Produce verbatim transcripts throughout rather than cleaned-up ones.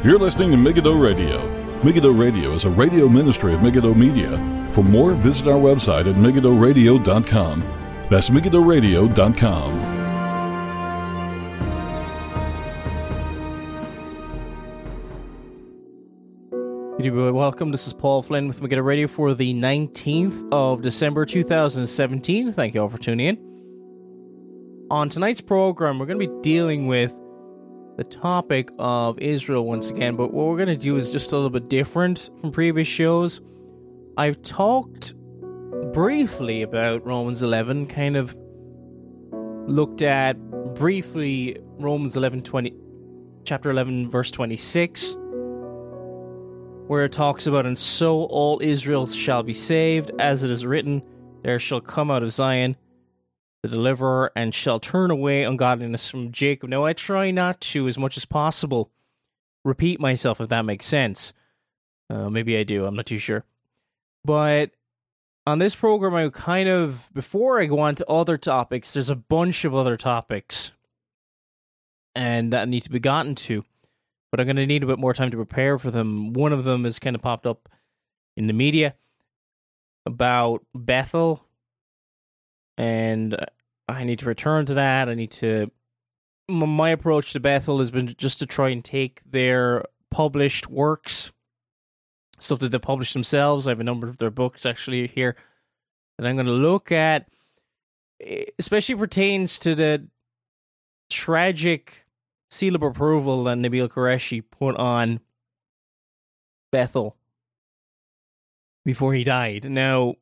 You're listening to Megiddo Radio. Megiddo Radio is a radio ministry of Megiddo Media. For more, visit our website at megiddo radio dot com. That's megiddo radio dot com. Welcome. This is Paul Flynn with Megiddo Radio for the nineteenth of December two thousand seventeen. Thank you all for tuning in. On tonight's program, we're going to be dealing with the topic of Israel once again, but what we're going to do is just a little bit different from previous shows. I've talked briefly about Romans eleven, kind of looked at briefly Romans eleven twenty, chapter eleven, verse twenty-six, where it talks about, "And so all Israel shall be saved, as it is written, there shall come out of Zion the deliverer, and shall turn away ungodliness from Jacob." Now, I try not to, as much as possible, repeat myself, if that makes sense. Uh, maybe I do, I'm not too sure. But on this program, I kind of, before I go on to other topics, there's a bunch of other topics and that need to be gotten to, but I'm going to need a bit more time to prepare for them. One of them has kind of popped up in the media about Bethel, and I need to return to that. I need to... My approach to Bethel has been just to try and take their published works, stuff that they published themselves. I have a number of their books actually here that I'm going to look at, especially pertains to the tragic seal of approval that Nabil Qureshi put on Bethel before he died. Now,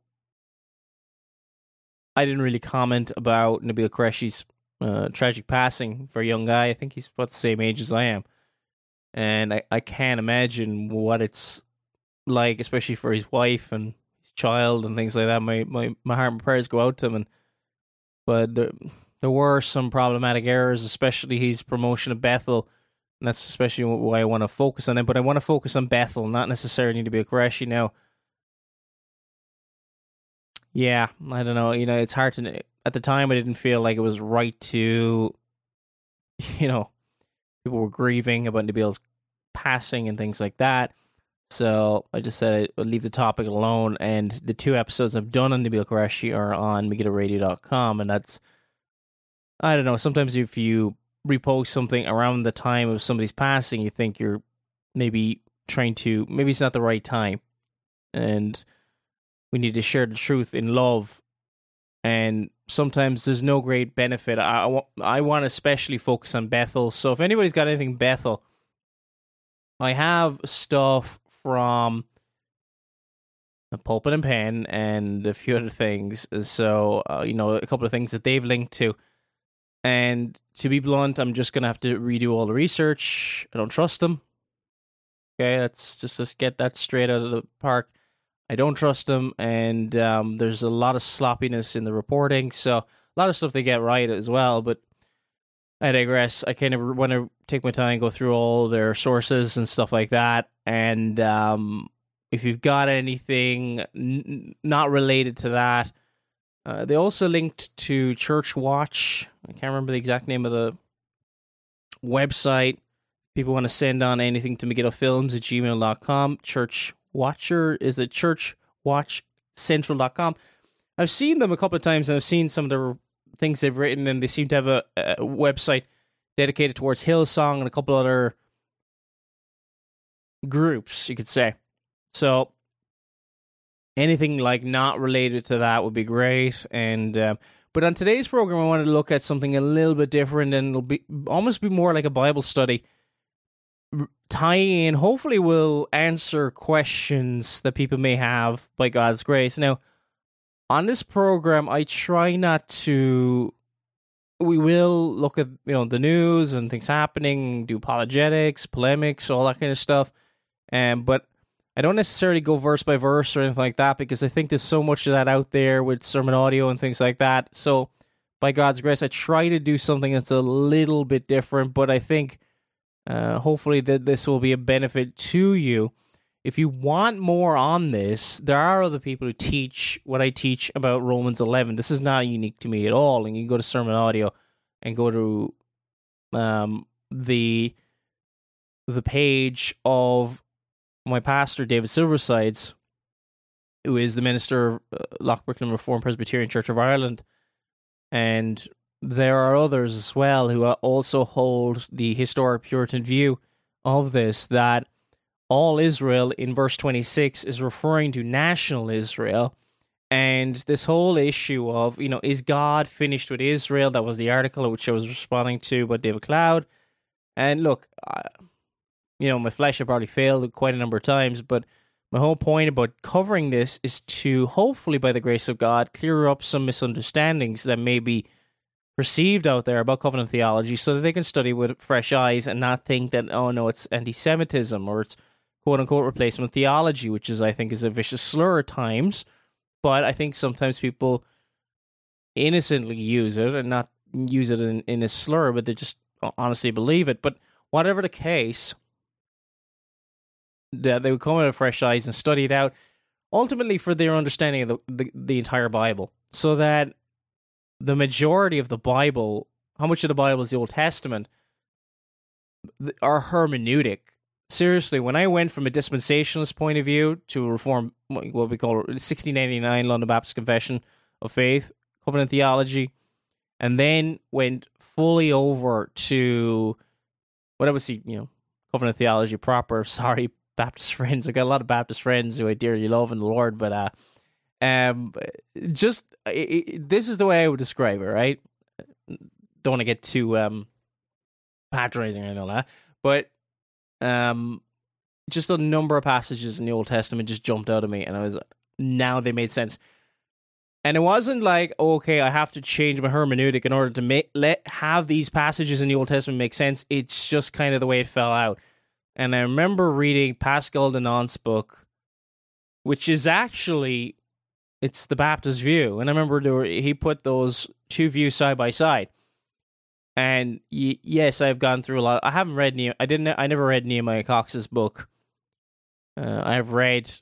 I didn't really comment about Nabil Qureshi's uh, tragic passing for a young guy. I think he's about the same age as I am. And I, I can't imagine what it's like, especially for his wife and his child and things like that. My my, my heart and prayers go out to him. And, but there, there were some problematic errors, especially his promotion of Bethel. And that's especially why I want to focus on it. But I want to focus on Bethel, not necessarily Nabil Qureshi now. Yeah, I don't know. You know, it's hard to... At the time, I didn't feel like it was right to... You know, people were grieving about Nabil's passing and things like that. So I just said I'd leave the topic alone. And the two episodes I've done on Nabil Qureshi are on megiddo radio dot com. And that's... I don't know. Sometimes if you repost something around the time of somebody's passing, you think you're maybe trying to... Maybe it's not the right time. And... we need to share the truth in love, and sometimes there's no great benefit. I, I, I want to especially focus on Bethel, so if anybody's got anything Bethel, I have stuff from the Pulpit and Pen and a few other things, so, uh, you know, a couple of things that they've linked to, and to be blunt, I'm just going to have to redo all the research. I don't trust them. Okay, let's just let's get that straight out of the park. I don't trust them, and um, there's a lot of sloppiness in the reporting, so a lot of stuff they get right as well, but I digress. I kind of want to take my time and go through all their sources and stuff like that, and um, if you've got anything n- not related to that, uh, they also linked to Church Watch. I can't remember the exact name of the website. People want to send on anything to megiddo films at gmail dot com. Church Watcher is at church watch central dot com. I've seen them a couple of times, and I've seen some of the things they've written, and they seem to have a, a website dedicated towards Hillsong and a couple other groups, you could say. So anything like not related to that would be great. And um, but on today's program, I wanted to look at something a little bit different, and it'll be almost be more like a Bible study. Tie in, hopefully will answer questions that people may have by God's grace. Now, on this program, I try not to... We will look at, you know, the news and things happening, do apologetics, polemics, all that kind of stuff. Um, but I don't necessarily go verse by verse or anything like that, because I think there's so much of that out there with sermon audio and things like that. So, by God's grace, I try to do something that's a little bit different, but I think... Uh, hopefully that this will be a benefit to you. If you want more on this, there are other people who teach what I teach about Romans eleven. This is not unique to me at all. And you can go to Sermon Audio and go to um, the the page of my pastor, David Silversides, who is the minister of uh, Loch Bricklin Reformed Presbyterian Church of Ireland. And there are others as well who also hold the historic Puritan view of this, that all Israel in verse twenty-six is referring to national Israel. And this whole issue of, you know, is God finished with Israel? That was the article which I was responding to by David Cloud. And look, I, you know, my flesh had probably failed quite a number of times, but my whole point about covering this is to hopefully, by the grace of God, clear up some misunderstandings that may be perceived out there about covenant theology, so that they can study with fresh eyes and not think that, oh no, it's anti-Semitism or it's quote-unquote replacement theology, which is, I think, is a vicious slur at times. But I think sometimes people innocently use it and not use it in, in a slur, but they just honestly believe it. But whatever the case, that they would come with fresh eyes and study it out, ultimately for their understanding of the, the, the entire Bible, so that the majority of the Bible, how much of the Bible is the Old Testament, our hermeneutic. Seriously, when I went from a dispensationalist point of view to a reform, what we call sixteen eighty-nine London Baptist Confession of Faith, covenant theology, and then went fully over to what I would see, you know, covenant theology proper. Sorry, Baptist friends. I got a lot of Baptist friends who I dearly love in the Lord, but uh, um, just it, it, this is the way I would describe it. Right? Don't want to get too um patronizing or anything like that, but um, just a number of passages in the Old Testament just jumped out at me, and I was now they made sense. And it wasn't like, okay, I have to change my hermeneutic in order to make let have these passages in the Old Testament make sense. It's just kind of the way it fell out. And I remember reading Pascal Denon's book, which is actually, it's the Baptist view. And I remember there were, he put those two views side by side. And y- yes, I've gone through a lot. I haven't read, ne- I didn't, I never read Nehemiah Cox's book. Uh, I've read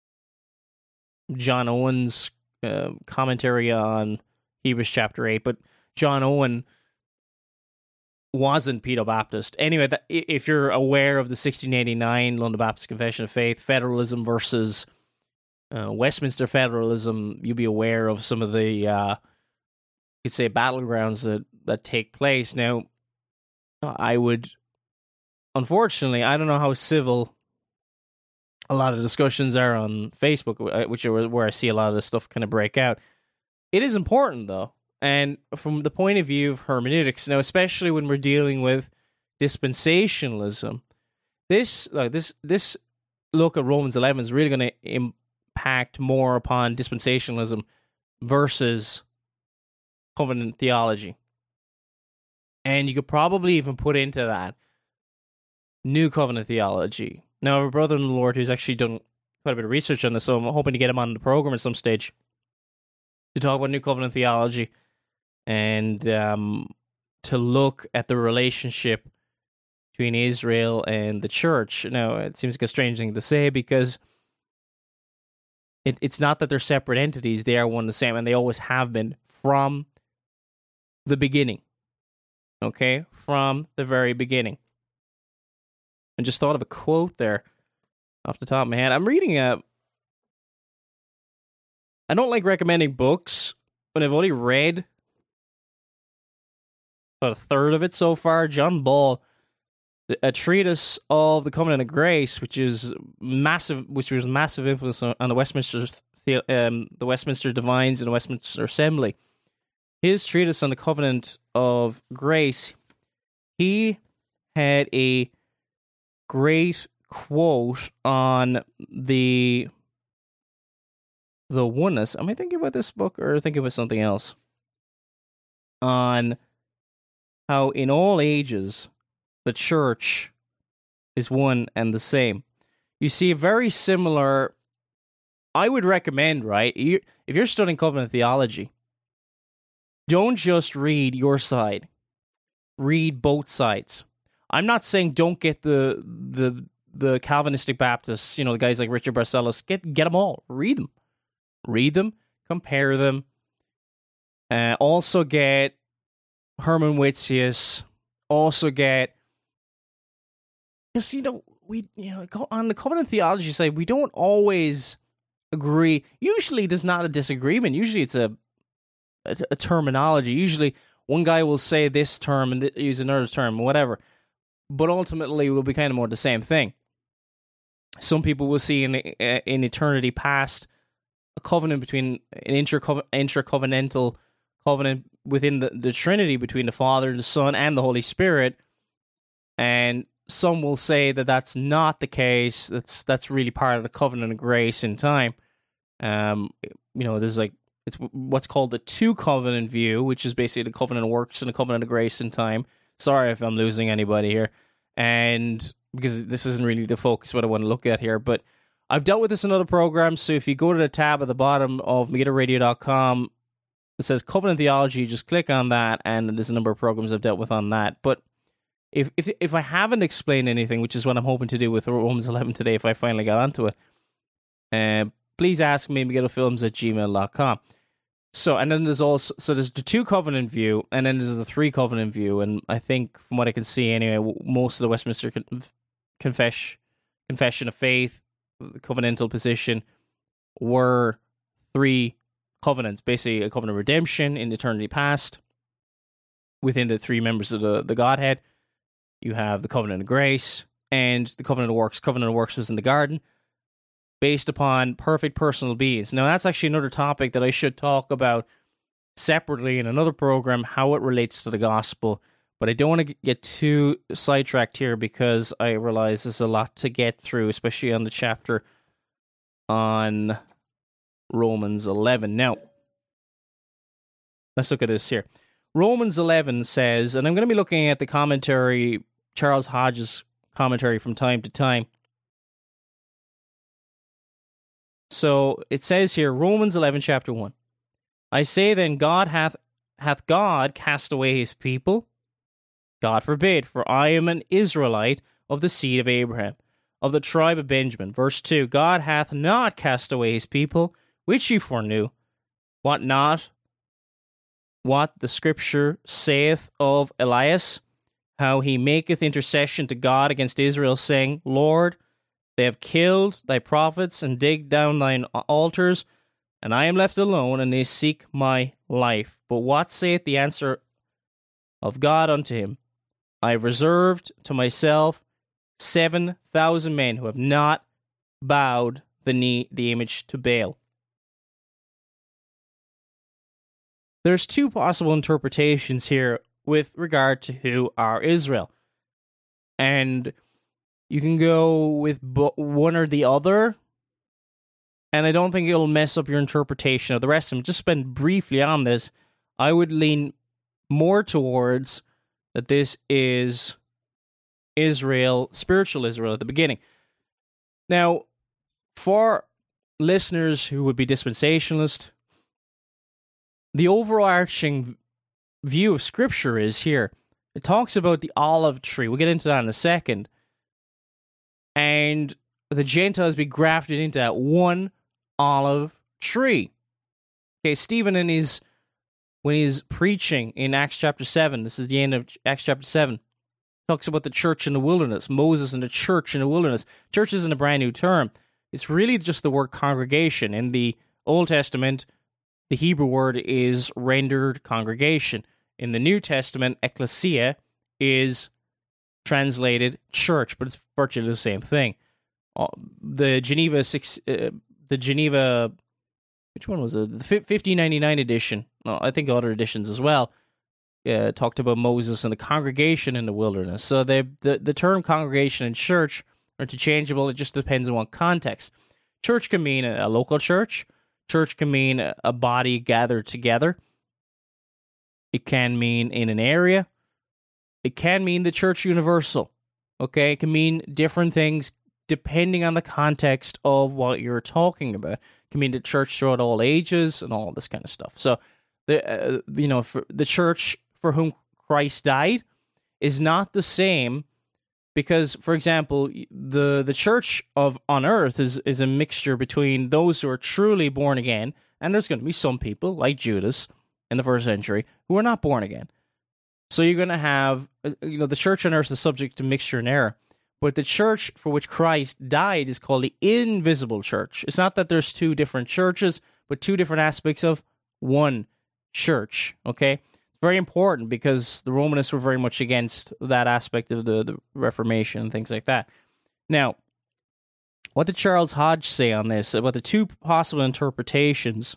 John Owen's uh, commentary on Hebrews chapter eight, but John Owen wasn't Pedo Baptist. Anyway, that, if you're aware of the sixteen eighty-nine London Baptist Confession of Faith, federalism versus uh, Westminster federalism, you'll be aware of some of the, uh, you could say, battlegrounds that, that take place. Now, I would, unfortunately, I don't know how civil a lot of discussions are on Facebook, which are where I see a lot of this stuff kind of break out. It is important, though. And from the point of view of hermeneutics, now especially when we're dealing with dispensationalism, this like this this look at Romans eleven is really going to impact more upon dispensationalism versus covenant theology. And you could probably even put into that new covenant theology. Now, I have a brother in the Lord who's actually done quite a bit of research on this, so I'm hoping to get him on the program at some stage to talk about new covenant theology. And um, to look at the relationship between Israel and the church. Now, it seems like a strange thing to say because it, it's not that they're separate entities. They are one and the same, and they always have been from the beginning. Okay? From the very beginning. I just thought of a quote there off the top of my head. I'm reading a... I don't like recommending books, but I've only read about a third of it so far. John Ball, a treatise of the Covenant of Grace, which is massive, which was massive influence on, on the Westminster, um, the Westminster Divines and the Westminster Assembly. His treatise on the Covenant of Grace, he had a great quote on the the oneness. Am I thinking about this book or thinking about something else? On how in all ages the church is one and the same. You see a very similar, I would recommend, right, you, if you're studying covenant theology, don't just read your side. Read both sides. I'm not saying don't get the the the Calvinistic Baptists, you know, the guys like Richard Barcellos, get get them all. Read them. Read them, compare them. Uh, also get Herman Witsius. Also get because, you know, we, you know, on the covenant theology side, we don't always agree. Usually there's not a disagreement. Usually it's a, a, a terminology. Usually one guy will say this term and use another term, whatever. But ultimately we'll be kind of more the same thing. Some people will see in in eternity past a covenant between an intra-covenantal covenant within the, the Trinity between the Father, the Son, and the Holy Spirit. And some will say that that's not the case. That's that's really part of the covenant of grace in time. Um, you know, there's like it's what's called the two covenant view, which is basically the covenant of works and the covenant of grace in time. Sorry if I'm losing anybody here, and because this isn't really the focus what I want to look at here, but I've dealt with this in other programs. So if you go to the tab at the bottom of Megiddo Radio dot com, it says covenant theology. Just click on that, and there's a number of programs I've dealt with on that. But If if if I haven't explained anything, which is what I'm hoping to do with Romans eleven today, if I finally got onto it, uh, please ask me, megiddo-films at gmail dot com. So, and then there's also, so there's the two covenant view, and then there's the three covenant view, and I think, from what I can see anyway, most of the Westminster con- confess, Confession of Faith, the covenantal position, were three covenants, basically a covenant of redemption in eternity past, within the three members of the, the Godhead. You have the covenant of grace and the covenant of works. Covenant of works was in the garden, based upon perfect personal beings. Now, that's actually another topic that I should talk about separately in another program, how it relates to the gospel. But I don't want to get too sidetracked here because I realize there's a lot to get through, especially on the chapter on Romans eleven. Now, let's look at this here. Romans eleven says, and I'm going to be looking at the commentary, Charles Hodge's commentary from time to time. So it says here, Romans eleven, chapter one. I say then, God hath hath God cast away his people? God forbid, for I am an Israelite of the seed of Abraham, of the tribe of Benjamin. Verse two, God hath not cast away his people, which ye foreknew. What not? What the scripture saith of Elias, how he maketh intercession to God against Israel, saying, Lord, they have killed thy prophets and digged down thine altars, and I am left alone, and they seek my life. But what saith the answer of God unto him? I have reserved to myself seven thousand men who have not bowed the knee, the image to Baal. There's two possible interpretations here with regard to who are Israel. And you can go with one or the other, and I don't think it'll mess up your interpretation of the rest of them. Just spend briefly on this. I would lean more towards that this is Israel, spiritual Israel at the beginning. Now, for listeners who would be dispensationalist, the overarching view of Scripture is here. It talks about the olive tree. We'll get into that in a second. And the Gentiles be grafted into that one olive tree. Okay, Stephen in his, when he's preaching in Acts chapter seven, this is the end of Acts chapter seven, talks about the church in the wilderness, Moses and the church in the wilderness. Church isn't a brand new term. It's really just the word congregation. In the Old Testament, the Hebrew word is rendered congregation. In the New Testament, ecclesia is translated church, but it's virtually the same thing. Uh, the Geneva six, uh, the Geneva, which one was it? The fifteen ninety-nine edition. Well, I think other editions as well. Uh, talked about Moses and the congregation in the wilderness. So they, the the term congregation and church are interchangeable. It just depends on what context. Church can mean a, a local church. Church can mean a body gathered together. It can mean in an area. It can mean the church universal. Okay, it can mean different things depending on the context of what you're talking about. It can mean the church throughout all ages and all this kind of stuff. So, the uh, you know, for the church for whom Christ died is not the same. Because, for example, the, the church of on earth is, is a mixture between those who are truly born again, and there's going to be some people, like Judas in the first century, who are not born again. So you're going to have, you know, the church on earth is subject to mixture and error. But the church for which Christ died is called the invisible church. It's not that there's two different churches, but two different aspects of one church, okay? It's very important because the Romanists were very much against that aspect of the, the Reformation and things like that. Now, what did Charles Hodge say on this about the two possible interpretations?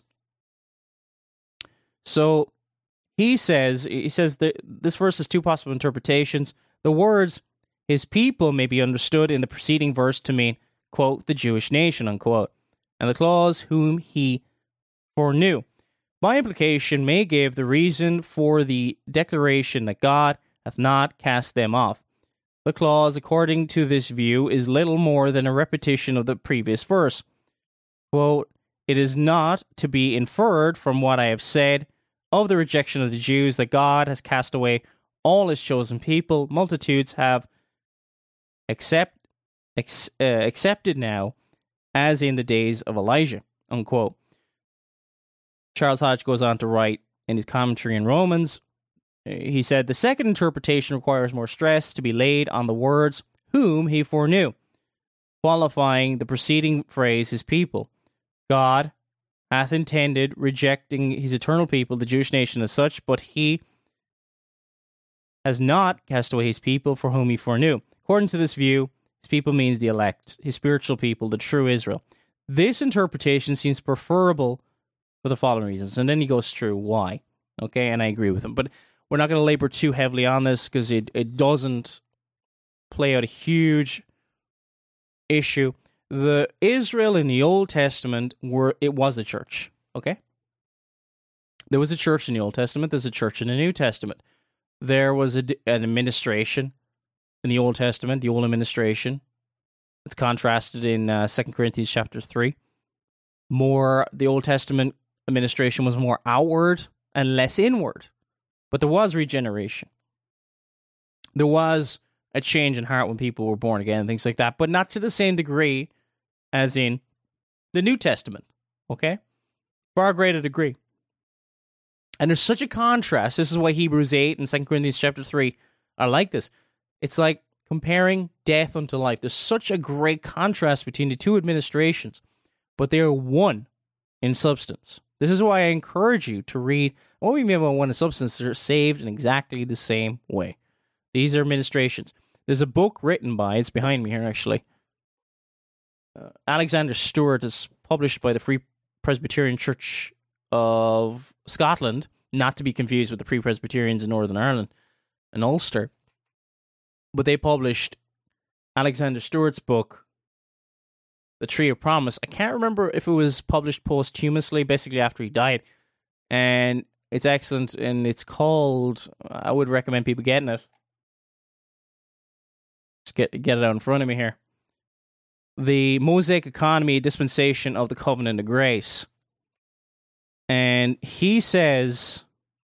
So he says, he says that this verse has two possible interpretations. The words, his people, may be understood in the preceding verse to mean, quote, the Jewish nation, unquote, and the clause, whom he foreknew. By implication, may give the reason for the declaration that God hath not cast them off. The clause, according to this view, is little more than a repetition of the previous verse. Quote, it is not to be inferred from what I have said of the rejection of the Jews that God has cast away all his chosen people. Multitudes have accept, ex, uh, accepted now, as in the days of Elijah, unquote. Charles Hodge goes on to write in his commentary in Romans, he said, the second interpretation requires more stress to be laid on the words, whom he foreknew, qualifying the preceding phrase, his people. God hath intended rejecting his eternal people, the Jewish nation as such, but he has not cast away his people for whom he foreknew. According to this view, his people means the elect, his spiritual people, the true Israel. This interpretation seems preferable for the following reasons. And then he goes through why. Okay, and I agree with him. But we're not going to labor too heavily on this because it, it doesn't play out a huge issue. The Israel in the Old Testament, were it was a church, okay? There was a church in the Old Testament. There's a church in the New Testament. There was a, an administration in the Old Testament, the old administration. It's contrasted in uh, Second Corinthians chapter three. More, the Old Testament administration was more outward and less inward. But there was regeneration. There was a change in heart when people were born again and things like that, but not to the same degree as in the New Testament, okay? Far greater degree. And there's such a contrast. This is why Hebrews eight and Second Corinthians chapter three are like this. It's like comparing death unto life. There's such a great contrast between the two administrations, but they are one in substance. This is why I encourage you to read what we mean by one in substance. They're saved in exactly the same way. These are administrations. There's a book written by, it's behind me here actually, uh, Alexander Stewart, is published by the Free Presbyterian Church of Scotland, not to be confused with the Free Presbyterians in Northern Ireland and Ulster. But they published Alexander Stewart's book, The Tree of Promise. I can't remember if it was published posthumously, basically after he died. And it's excellent, and it's called, I would recommend people getting it. Just get, get it out in front of me here. The Mosaic Economy, Dispensation of the Covenant of Grace. And he says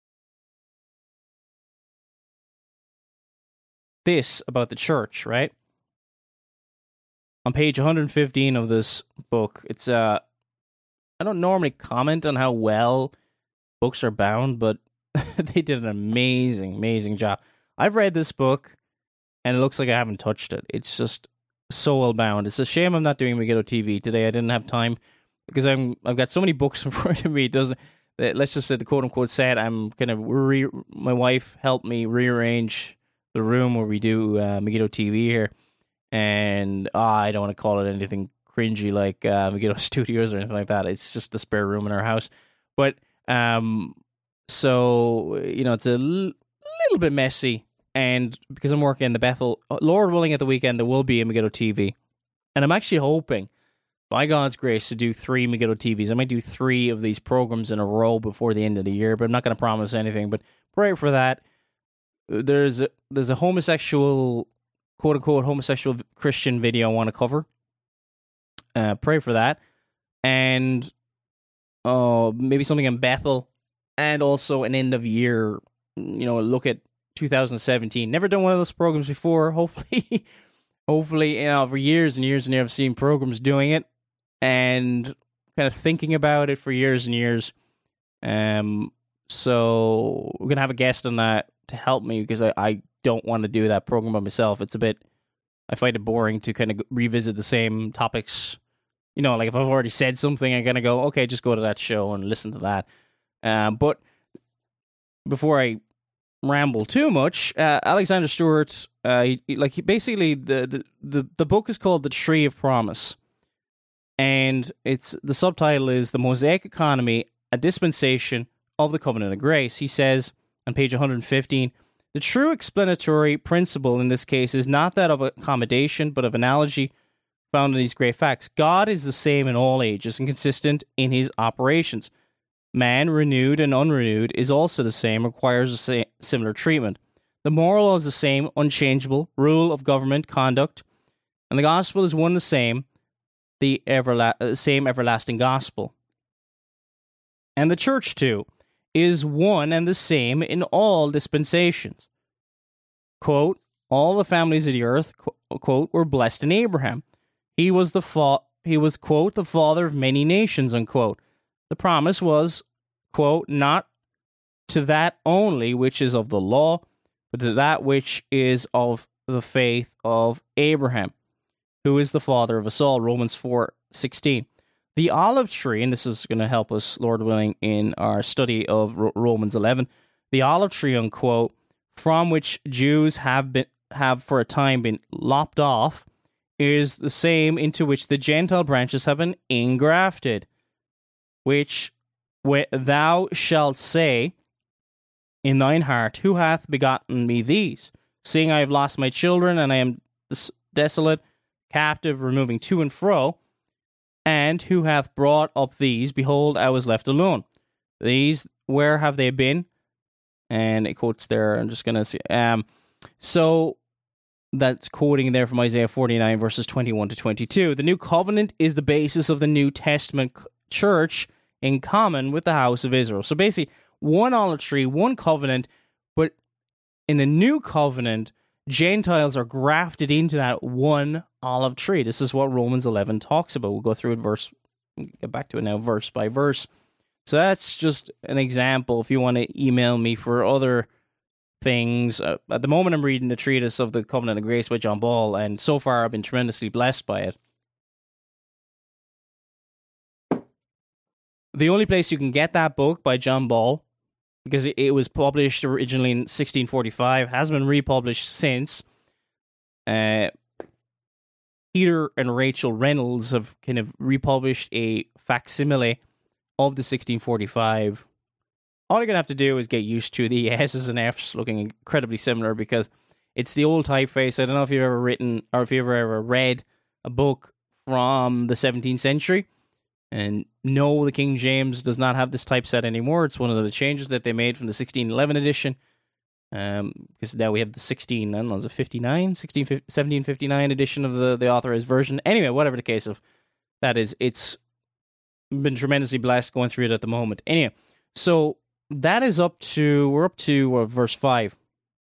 this about the church, right? On page one hundred fifteen of this book, it's uh, I don't normally comment on how well books are bound, but they did an amazing, amazing job. I've read this book, and it looks like I haven't touched it. It's just so well bound. It's a shame I'm not doing Megiddo T V today. I didn't have time because I'm I've got so many books in front of me. It doesn't. Let's just say the quote unquote set. I'm kind of re- my wife helped me rearrange the room where we do uh, Megiddo T V here. And oh, I don't want to call it anything cringy like uh, Megiddo Studios or anything like that. It's just a spare room in our house. But um, so you know, it's a l- little bit messy. And because I'm working in the Bethel, Lord willing, at the weekend there will be a Megiddo T V, and I'm actually hoping, by God's grace, to do three Megiddo T Vs. I might do three of these programs in a row before the end of the year, but I'm not going to promise anything. But pray for that. There's a, there's a homosexual, quote unquote, homosexual Christian video I want to cover. Uh, pray for that. And uh, maybe something in Bethel, and also an end of year, you know, look at two thousand seventeen. Never done one of those programs before. Hopefully, hopefully, you know, for years and years and years, I've seen programs doing it and kind of thinking about it for years and years. Um, so we're gonna have a guest on that to help me because I, I don't want to do that program by myself. It's a bit I find it boring to kind of revisit the same topics. You know, like if I've already said something, I'm going to go, okay, just go to that show and listen to that. Uh, but before I ramble too much, uh, Alexander Stewart, uh, he, like he, basically the, the, the, the book is called The Tree of Promise. And it's the subtitle is The Mosaic Economy, a Dispensation of the Covenant of Grace. He says on page one hundred fifteen, the true explanatory principle in this case is not that of accommodation, but of analogy found in these great facts. God is the same in all ages and consistent in his operations. Man, renewed and unrenewed, is also the same, requires a sa- similar treatment. The moral law is the same, unchangeable, rule of government, conduct, and the gospel is one the same, the everla- uh, same everlasting gospel. And the church, too, is one and the same in all dispensations. Quote, all the families of the earth, quote, were blessed in Abraham. He was, the fa- he was, quote, the father of many nations, unquote. The promise was, quote, not to that only which is of the law, but to that which is of the faith of Abraham, who is the father of us all, Romans four sixteen. The olive tree, and this is going to help us, Lord willing, in our study of Romans eleven, the olive tree, unquote, from which Jews have been have for a time been lopped off, is the same into which the Gentile branches have been engrafted, which thou shalt say in thine heart, who hath begotten me these? Seeing I have lost my children, and I am des- desolate, captive, removing to and fro, and who hath brought up these? Behold, I was left alone. These, where have they been? And it quotes there, I'm just going to see. Um, so that's quoting there from Isaiah forty-nine, verses twenty-one to twenty-two. The new covenant is the basis of the New Testament church in common with the house of Israel. So basically, one olive tree, one covenant, but in the new covenant, Gentiles are grafted into that one olive tree. This is what Romans eleven talks about. We'll go through it verse, get back to it now, verse by verse. So that's just an example. If you want to email me for other things, uh, at the moment I'm reading the treatise of the Covenant of Grace by John Ball, and so far I've been tremendously blessed by it. The only place you can get that book by John Ball, because it, it was published originally in sixteen forty-five, has been republished since. Uh, Peter and Rachel Reynolds have kind of republished a facsimile of the sixteen forty-five. All you're going to have to do is get used to the S's and F's looking incredibly similar, because it's the old typeface. I don't know if you've ever written, or if you've ever, ever read a book from the seventeenth century. And no, the King James does not have this typeset anymore. It's one of the changes that they made from the sixteen eleven edition. Um, because now we have the sixteen, I don't know, is it fifty-nine? sixteen, seventeen fifty-nine edition of the, the authorized version. Anyway, whatever the case of that is, it's been tremendously blessed going through it at the moment. Anyway, so that is up to, we're up to uh, verse five.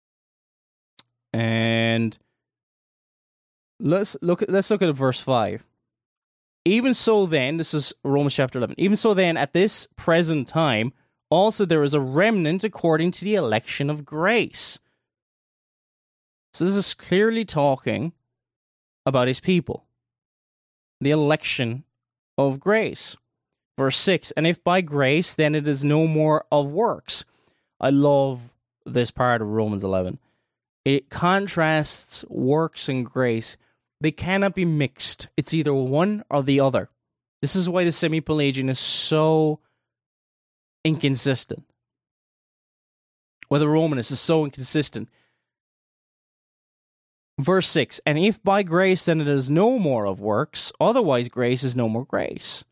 And let's look at, let's look at verse five. Even so then, this is Romans chapter eleven, even so then, at this present time, also there is a remnant according to the election of grace. So this is clearly talking about his people. The election of grace. Verse six, and if by grace, then it is no more of works. I love this part of Romans eleven. It contrasts works and grace. They cannot be mixed. It's either one or the other. This is why the semi-Pelagian is so inconsistent. Why the Romanist is so inconsistent. Verse six, and if by grace, then it is no more of works, otherwise grace is no more grace.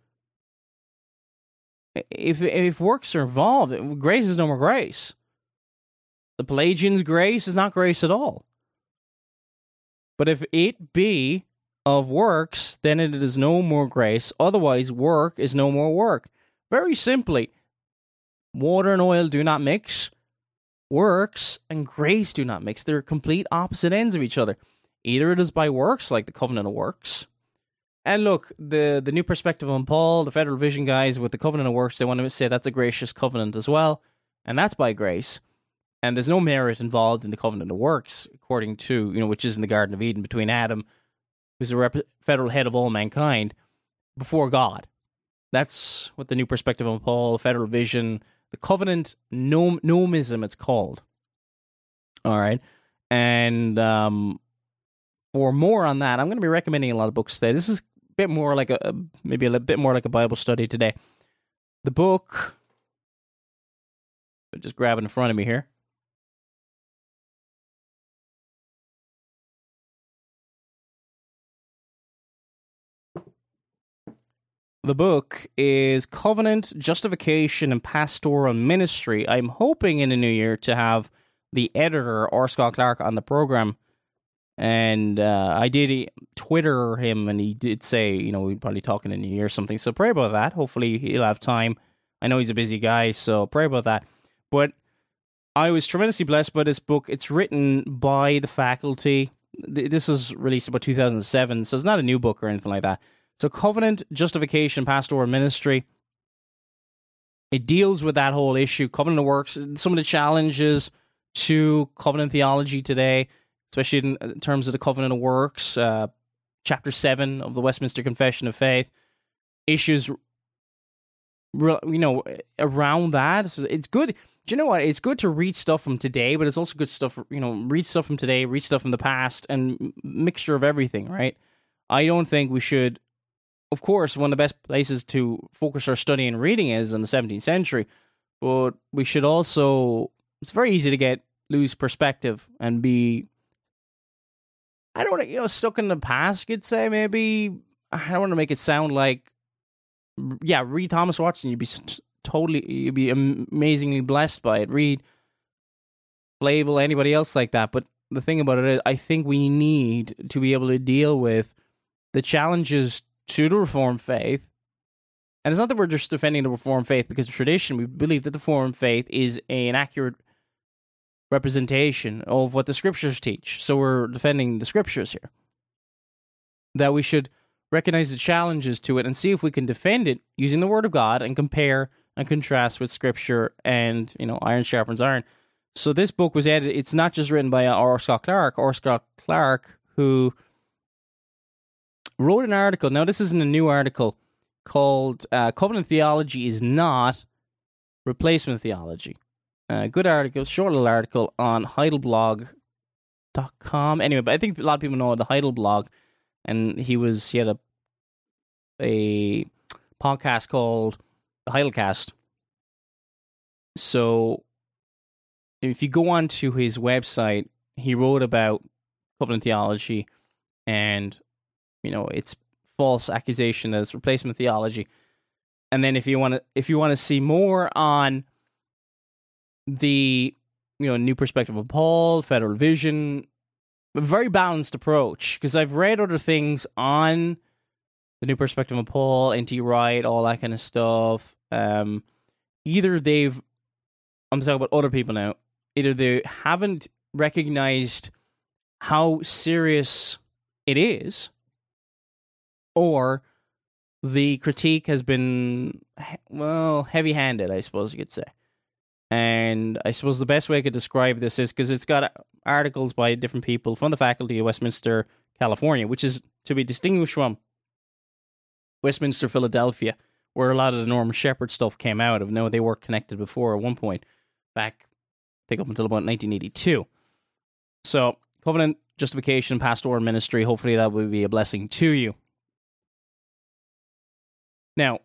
If, if works are involved, grace is no more grace. The Pelagian's grace is not grace at all. But if it be of works, then it is no more grace. Otherwise, work is no more work. Very simply, water and oil do not mix. Works and grace do not mix. They're complete opposite ends of each other. Either it is by works, like the covenant of works. And look, the, the New Perspective on Paul, the Federal Vision guys with the covenant of works, they want to say that's a gracious covenant as well. And that's by grace. And there's no merit involved in the covenant of works, according to, you know, which is in the Garden of Eden between Adam, who's the rep- federal head of all mankind, before God. That's what the New Perspective on Paul, Federal Vision, the covenant nom- nomism, it's called. All right. And um, for more on that, I'm going to be recommending a lot of books today. This is a bit more like a, a maybe a little bit more like a Bible study today. The book, just grab it in front of me here. The book is Covenant, Justification, and Pastoral Ministry. I'm hoping in the new year to have the editor, R. Scott Clark, on the program. And uh, I did Twitter him, and he did say, you know, we'd probably talk in the new year or something. So pray about that. Hopefully he'll have time. I know he's a busy guy, so pray about that. But I was tremendously blessed by this book. It's written by the faculty. This was released about two thousand seven, so it's not a new book or anything like that. So Covenant, Justification, Pastoral Ministry, it deals with that whole issue, covenant of works, some of the challenges to covenant theology today, especially in, in terms of the covenant of works, uh, chapter seven of the Westminster Confession of Faith, issues, you know, around that. So it's good. Do you know what? It's good to read stuff from today, but it's also good stuff, you know, read stuff from today, read stuff from the past, and mixture of everything, right? I don't think we should. Of course, one of the best places to focus our study and reading is in the seventeenth century, but we should also, it's very easy to get lose perspective and be, I don't want to, you know, stuck in the past, you'd say, maybe. I don't want to make it sound like, yeah, read Thomas Watson, you'd be totally, you'd be amazingly blessed by it. Read Flavel, anybody else like that. But the thing about it is, I think we need to be able to deal with the challenges to the Reformed faith. And it's not that we're just defending the Reformed faith because of tradition. We believe that the Reformed faith is an accurate representation of what the Scriptures teach. So we're defending the Scriptures here. That we should recognize the challenges to it and see if we can defend it using the Word of God and compare and contrast with Scripture, and, you know, iron sharpens iron. So this book was edited. It's not just written by R. Scott Clark. R. Scott Clark, who wrote an article. Now, this isn't a new article, called uh, Covenant Theology is Not Replacement Theology. A uh, good article, short little article on heidelblog dot com. Anyway, but I think a lot of people know the Heidelblog, and he was he had a a podcast called the Heidelcast. So if you go on to his website, he wrote about covenant theology and, you know, it's false accusation that it's replacement theology. And then if you want to if you want to see more on the, you know, New Perspective of Paul, Federal Vision, a very balanced approach, because I've read other things on the New Perspective of Paul, N T Wright, all that kind of stuff. Um, either they've, I'm talking about other people now, either they haven't recognized how serious it is, or the critique has been, well, heavy-handed, I suppose you could say. And I suppose the best way I could describe this is because it's got articles by different people from the faculty of Westminster, California, which is to be distinguished from Westminster, Philadelphia, where a lot of the Norman Shepherd stuff came out of. No, they were connected before at one point, back, I think up until about nineteen eighty-two. So, Covenant, Justification, Pastoral Ministry, hopefully that will be a blessing to you. Now,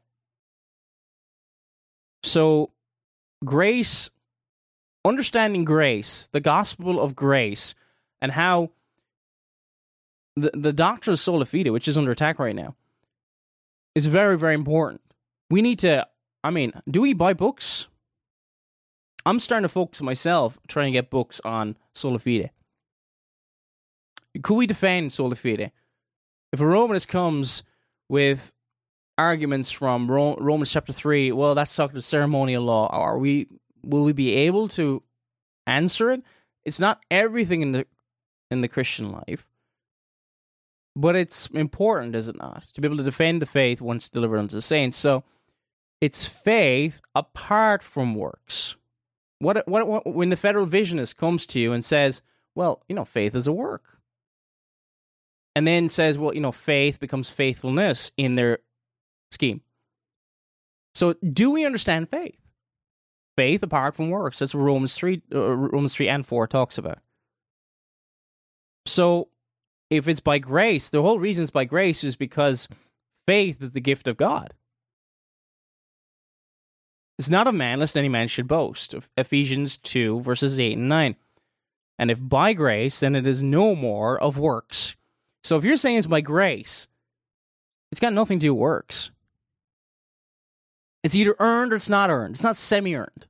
so grace, understanding grace, the gospel of grace, and how the, the doctrine of sola fide, which is under attack right now, is very, very important. We need to, I mean, do we buy books? I'm starting to focus myself, trying to get books on sola fide. Could we defend sola fide? If a Romanist comes with arguments from Romans chapter three, well, that's talking to ceremonial law, are we, will we be able to answer it? It's not everything in the in the Christian life, but it's important, is it not, to be able to defend the faith once delivered unto the saints. So it's faith apart from works. What, what, what when the federal visionist comes to you and says, well, you know, faith is a work, and then says, well, you know, faith becomes faithfulness in their scheme. So do we understand faith? Faith apart from works. That's what Romans three, uh, Romans three and four talks about. So if it's by grace, the whole reason it's by grace is because faith is the gift of God. It's not of man, lest any man should boast. Ephesians two, verses eight and nine. And if by grace, then it is no more of works. So if you're saying it's by grace, it's got nothing to do with works. It's either earned or it's not earned. It's not semi-earned.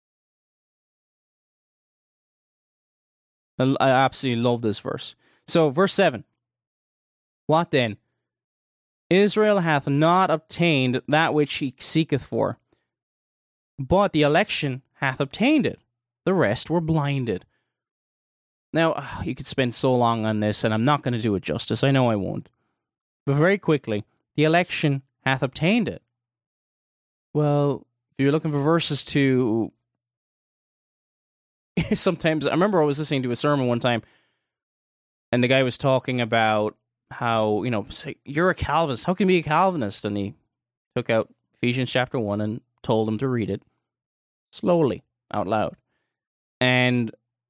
I absolutely love this verse. So, verse seven. What then? Israel hath not obtained that which he seeketh for, but the election hath obtained it. The rest were blinded. Now, you could spend so long on this, and I'm not going to do it justice. I know I won't. But very quickly, the election hath obtained it. Well, if you're looking for verses to... Sometimes, I remember I was listening to a sermon one time, and the guy was talking about how, you know, say, you're a Calvinist. How can you be a Calvinist? And he took out Ephesians chapter one and told him to read it slowly, out loud. And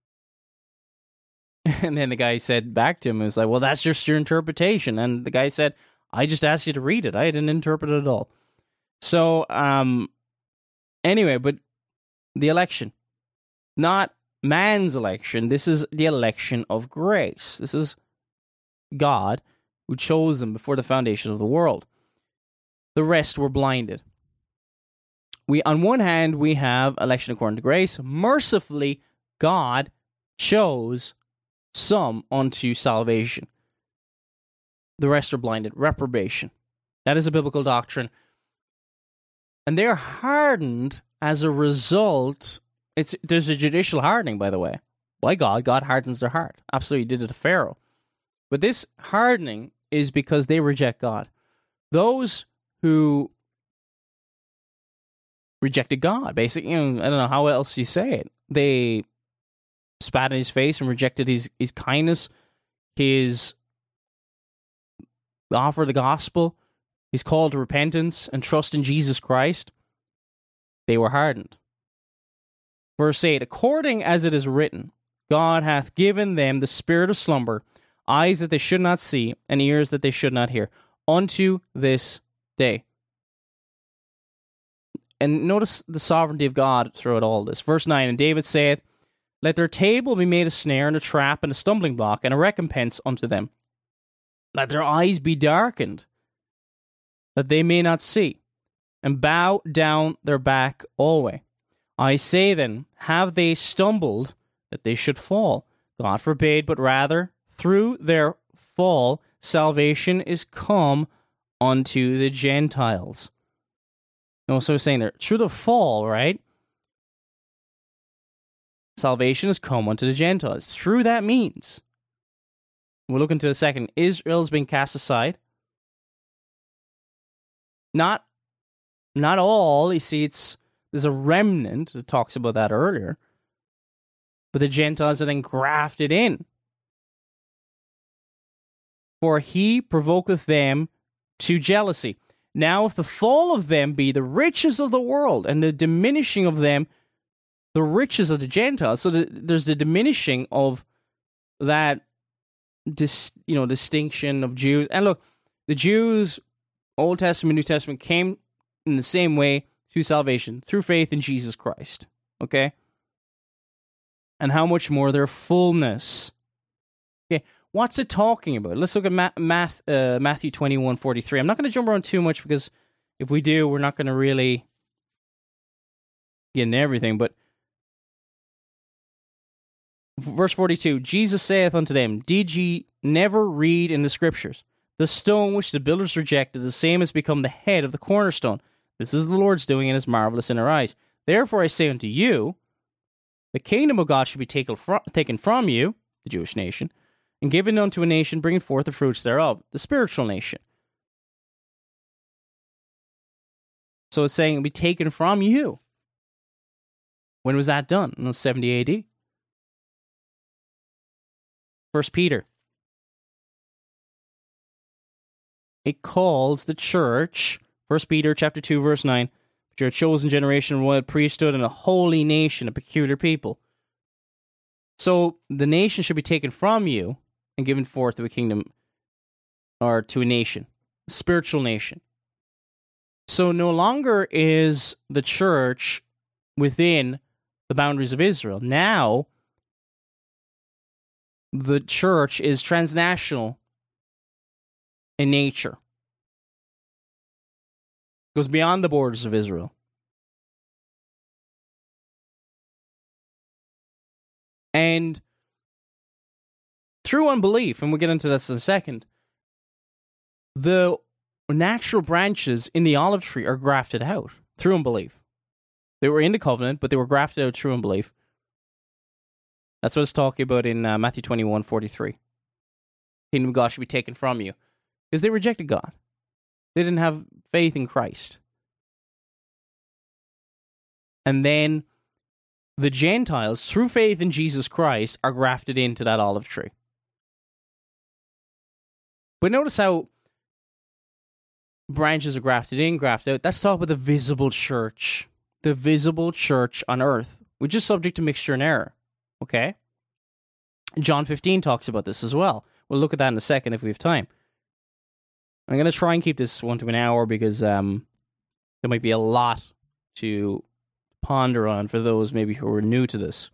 and then the guy said back to him, it was like, well, that's just your interpretation. And the guy said, I just asked you to read it. I didn't interpret it at all. So, um, anyway, but the election, not man's election. This is the election of grace. This is God who chose them before the foundation of the world. The rest were blinded. We, on one hand, we have election according to grace. Mercifully, God chose some unto salvation. The rest are blinded. Reprobation. That is a biblical doctrine. And they're hardened as a result. It's there's a judicial hardening, by the way. By God, God hardens their heart. Absolutely, he did it to Pharaoh. But this hardening is because they reject God. Those who rejected God, basically, you know, I don't know how else you say it. They spat in his face and rejected his, his kindness, his offer of the gospel, his call to repentance and trust in Jesus Christ. They were hardened. Verse eight, according as it is written, God hath given them the spirit of slumber, eyes that they should not see, and ears that they should not hear, unto this day. And notice the sovereignty of God throughout all this. Verse nine, and David saith, let their table be made a snare and a trap and a stumbling block and a recompense unto them. Let their eyes be darkened, that they may not see, and bow down their back always. I say then, have they stumbled that they should fall? God forbid, but rather through their fall salvation is come unto the Gentiles. Also saying there, through the fall, right? Salvation has come unto the Gentiles. Through that means, we'll look into a second, Israel's been cast aside. Not, not all, you see, it's there's a remnant, it talks about that earlier, but the Gentiles are then grafted in. For he provoketh them to jealousy. Now if the fall of them be the riches of the world, and the diminishing of them the riches of the Gentiles, so the, there's the diminishing of that dis, you know, distinction of Jews. And look, the Jews, Old Testament, New Testament, came in the same way to salvation, through faith in Jesus Christ. Okay? And how much more their fullness. Okay, what's it talking about? Let's look at Ma- Math, uh, Matthew twenty-one forty-three. I'm not going to jump around too much, because if we do, we're not going to really get into everything. But verse forty-two, Jesus saith unto them, did ye never read in the Scriptures, the stone which the builders rejected, the same has become the head of the cornerstone. This is the Lord's doing, and is marvelous in our eyes. Therefore I say unto you, the kingdom of God should be taken from, taken from you, the Jewish nation, and given unto a nation bringing forth the fruits thereof, the spiritual nation. So it's saying it'll be taken from you. When was that done? In seventy A D. First Peter. It calls the church, First Peter chapter two, verse nine, "But you're a chosen generation, a royal priesthood, and a holy nation, a peculiar people." So the nation should be taken from you and given forth to a kingdom, or to a nation, a spiritual nation. So no longer is the church within the boundaries of Israel. Now, the church is transnational in nature. It goes beyond the borders of Israel. And through unbelief, and we'll get into this in a second, the natural branches in the olive tree are grafted out through unbelief. They were in the covenant, but they were grafted out through unbelief. That's what it's talking about in uh, Matthew twenty-one forty-three. Kingdom of God should be taken from you. Because they rejected God. They didn't have faith in Christ. And then the Gentiles, through faith in Jesus Christ, are grafted into that olive tree. But notice how branches are grafted in, grafted out. That's talking about the visible church. The visible church on earth, which is subject to mixture and error. Okay? John fifteen talks about this as well. We'll look at that in a second if we have time. I'm going to try and keep this one to an hour because um, there might be a lot to ponder on for those maybe who are new to this.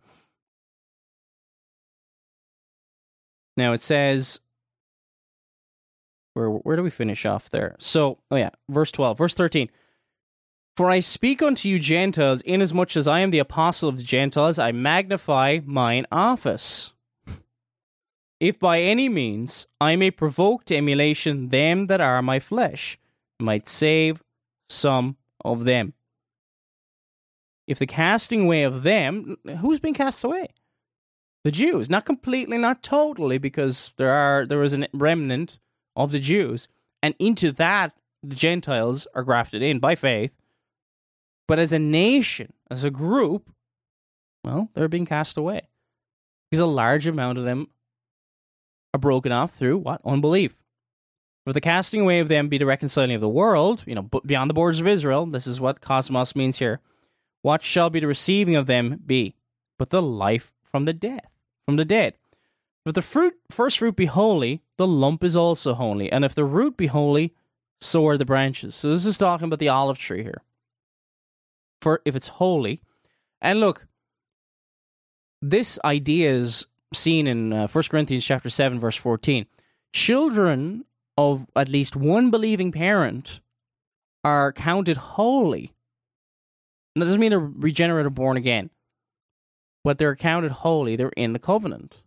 Now it says, where where do we finish off there? So, oh yeah, verse twelve, verse thirteen. "For I speak unto you Gentiles, inasmuch as I am the apostle of the Gentiles, I magnify mine office. If by any means I may provoke to emulation them that are my flesh, I might save some of them. If the casting away of them," who's been cast away? The Jews. Not completely, not totally, because there are there is a remnant of the Jews, and into that the Gentiles are grafted in by faith. But as a nation, as a group, well, they're being cast away. Because a large amount of them are broken off through what? Unbelief. For the casting away of them be the reconciling of the world, you know, beyond the borders of Israel. This is what cosmos means here. What shall be the receiving of them be? But the life from the death, from the dead. If the fruit, first fruit be holy, the lump is also holy. And if the root be holy, so are the branches. So this is talking about the olive tree here. For if it's holy, and look, this idea is seen in uh, First Corinthians chapter seven, verse fourteen. Children of at least one believing parent are counted holy. And that doesn't mean they're regenerate or born again, but they're counted holy. They're in the covenant.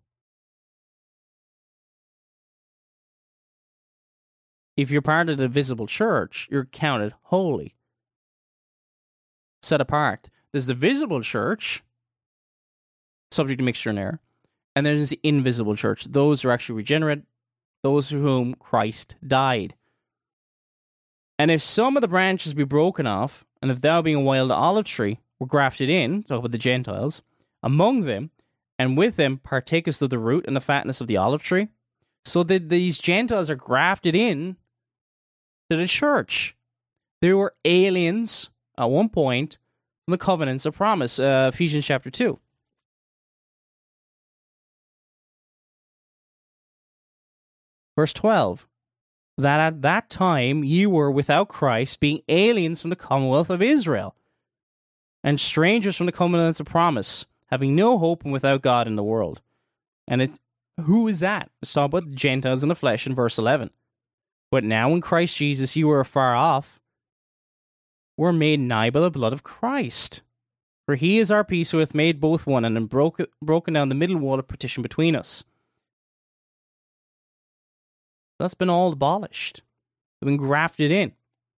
If you're part of the visible church, you're counted holy, set apart. There's the visible church, subject to mixture and error, and there's the invisible church. Those are actually regenerate, those for whom Christ died. And if some of the branches be broken off, and if thou being a wild olive tree were grafted in, talk about the Gentiles, among them, and with them partakest of the root and the fatness of the olive tree, so that these Gentiles are grafted in to the church. They were aliens at one point from the covenants of promise, uh, Ephesians chapter two. Verse twelve, that at that time ye were without Christ, being aliens from the commonwealth of Israel, and strangers from the covenants of promise, having no hope and without God in the world. And it, who is that? It's talking about the Gentiles in the flesh in verse eleven. But now in Christ Jesus ye were afar off, were made nigh by the blood of Christ. For he is our peace, who hath made both one, and broke, broken down the middle wall of partition between us. That's been all abolished. They've been grafted in.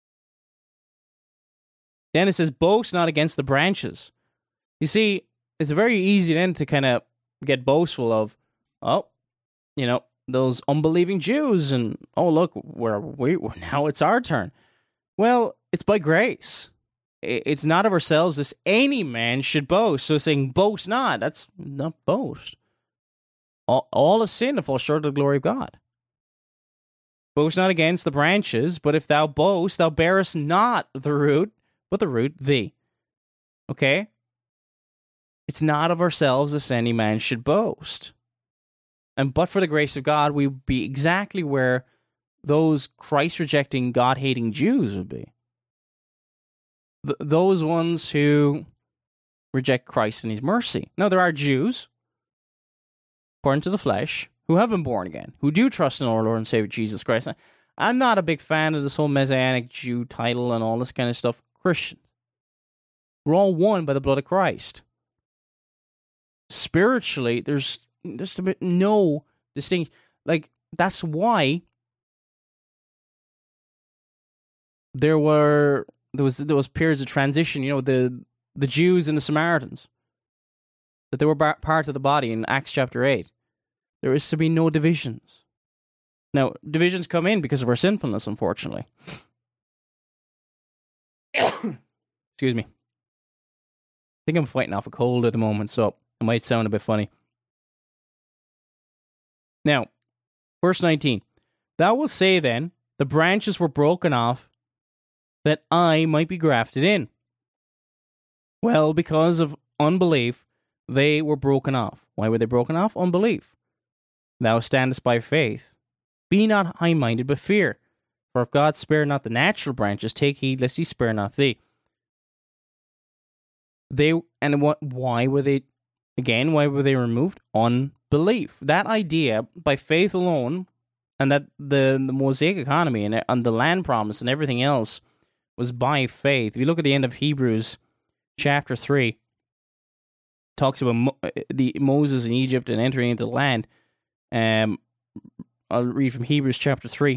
Then it says, boast not against the branches. You see, it's very easy then to kind of get boastful of, oh, you know, those unbelieving Jews, and oh, look, we're, we, now it's our turn. Well, it's by grace. it's not of ourselves as any man should boast. So saying boast not, that's not boast. All, all have sinned and fall short of the glory of God. Boast not against the branches, but if thou boast, thou bearest not the root, but the root thee. Okay? It's not of ourselves as any man should boast. And but for the grace of God, we would be exactly where those Christ-rejecting, God-hating Jews would be. Th- those ones who reject Christ and his mercy. Now, there are Jews, according to the flesh, who have been born again, who do trust in our Lord and Savior Jesus Christ. I'm not a big fan of this whole Messianic Jew title and all this kind of stuff. Christians. We're all one by the blood of Christ. Spiritually, there's there's a bit no distinction. Like, that's why there were there was there was periods of transition. You know, the the Jews and the Samaritans, that they were part of the body in Acts chapter eight. There is to be no divisions. Now, divisions come in because of our sinfulness, unfortunately. Excuse me. I think I'm fighting off a cold at the moment, so it might sound a bit funny. Now, verse nineteen. Thou wilt say then, the branches were broken off, that I might be grafted in. Well, because of unbelief, they were broken off. Why were they broken off? Unbelief. Thou standest by faith. Be not high-minded, but fear. For if God spare not the natural branches, take heed lest he spare not thee. They and what? Why were they? Again, why were they removed? Unbelief. That idea, by faith alone, and that the, the Mosaic economy and, and the land promise and everything else was by faith. If you look at the end of Hebrews chapter three, talks about Mo- the Moses in Egypt and entering into the land. Um, I'll read from Hebrews chapter three.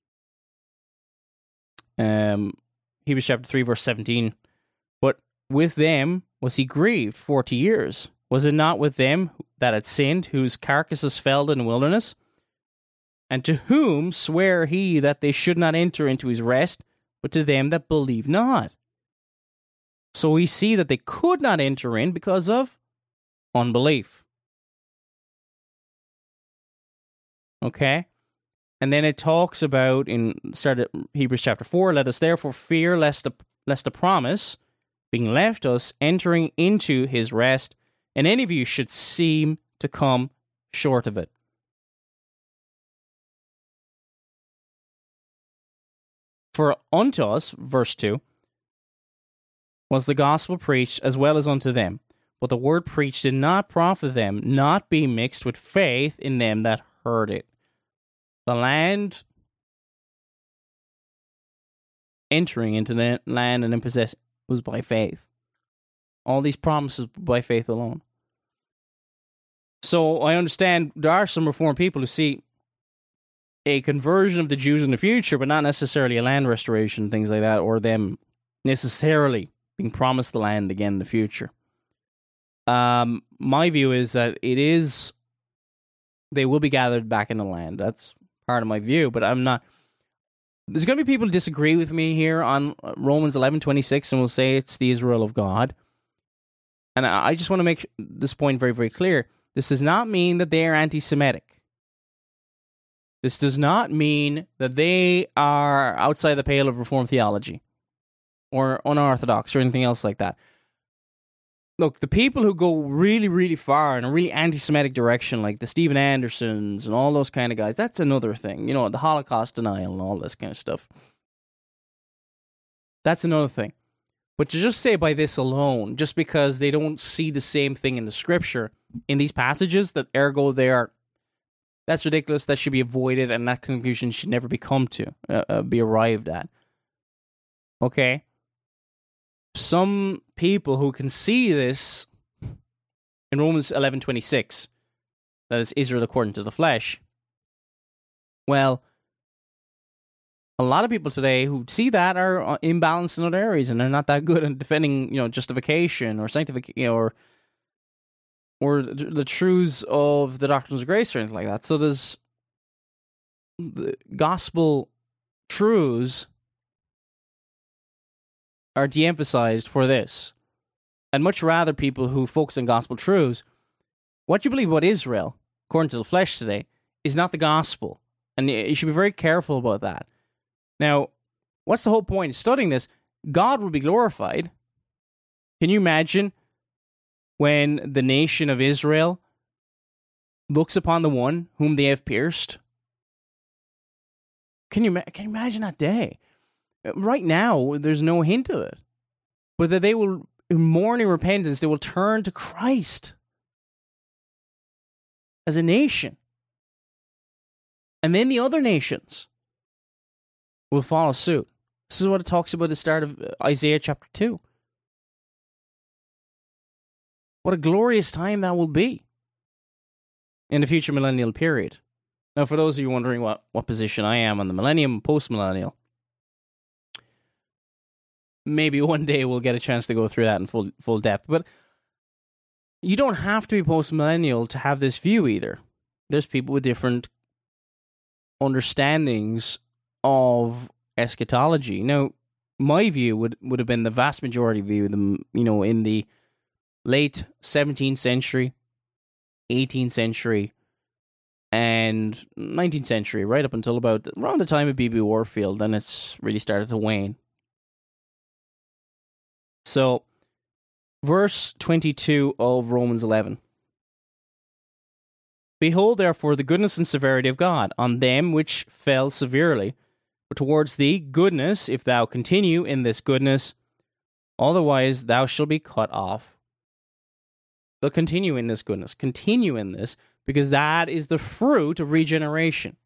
Um, Hebrews chapter three, verse seventeen. But with them was he grieved forty years. Was it not with them that had sinned, whose carcasses fell in the wilderness? And to whom sware he that they should not enter into his rest, but to them that believe not? So we see that they could not enter in because of unbelief. Okay? And then it talks about, in start at Hebrews chapter four, let us therefore fear lest the, lest the promise, being left us, entering into his rest, and any of you should seem to come short of it. For unto us, verse two, was the gospel preached as well as unto them, but the word preached did not profit them, not being mixed with faith in them that heard it. The land entering into the land and then possess was by faith. All these promises by faith alone. So I understand there are some Reformed people who see a conversion of the Jews in the future, but not necessarily a land restoration, things like that, or them necessarily being promised the land again in the future. Um, my view is that it is, they will be gathered back in the land. That's part of my view, but I'm not. There's going to be people who disagree with me here on Romans eleven twenty-six and will say it's the Israel of God. And I just want to make this point very, very clear. This does not mean that they are anti-Semitic. This does not mean that they are outside the pale of Reformed theology or unorthodox or anything else like that. Look, the people who go really, really far in a really anti-Semitic direction, like the Stephen Andersons and all those kind of guys, that's another thing. You know, the Holocaust denial and all this kind of stuff. That's another thing. But to just say by this alone, just because they don't see the same thing in the scripture, in these passages, that ergo they are, that's ridiculous, that should be avoided, and that conclusion should never be come to, uh, uh, be arrived at. Okay? Some people who can see this in Romans eleven twenty-six, that is Israel according to the flesh, well, a lot of people today who see that are imbalanced in other areas, and they're not that good at defending, you know, justification or sanctification, you know, or or the truths of the doctrines of grace or anything like that. So there's the gospel truths are de-emphasized for this. I'd much rather people who focus on gospel truths. What you believe about Israel, according to the flesh today, is not the gospel. And you should be very careful about that. Now, what's the whole point of studying this? God will be glorified. Can you imagine when the nation of Israel looks upon the one whom they have pierced? Can you, can you imagine that day? Right now, there's no hint of it. But that they will, in mourning repentance, they will turn to Christ as a nation. And then the other nations will follow suit. This is what it talks about at the start of Isaiah chapter two. What a glorious time that will be in the future millennial period. Now, for those of you wondering what, what position I am on the millennium, post-millennial, maybe one day we'll get a chance to go through that in full full depth. But you don't have to be post-millennial to have this view either. There's people with different understandings of eschatology. Now, my view would, would have been the vast majority view, the, you know, in the late seventeenth century, eighteenth century, and nineteenth century, right up until about around the time of B B Warfield, then it's really started to wane. So, verse twenty-two of Romans eleven. Behold, therefore, the goodness and severity of God on them which fell severely, but towards thee goodness, if thou continue in this goodness, otherwise thou shalt be cut off. They'll continue in this goodness. Continue in this, because that is the fruit of regeneration.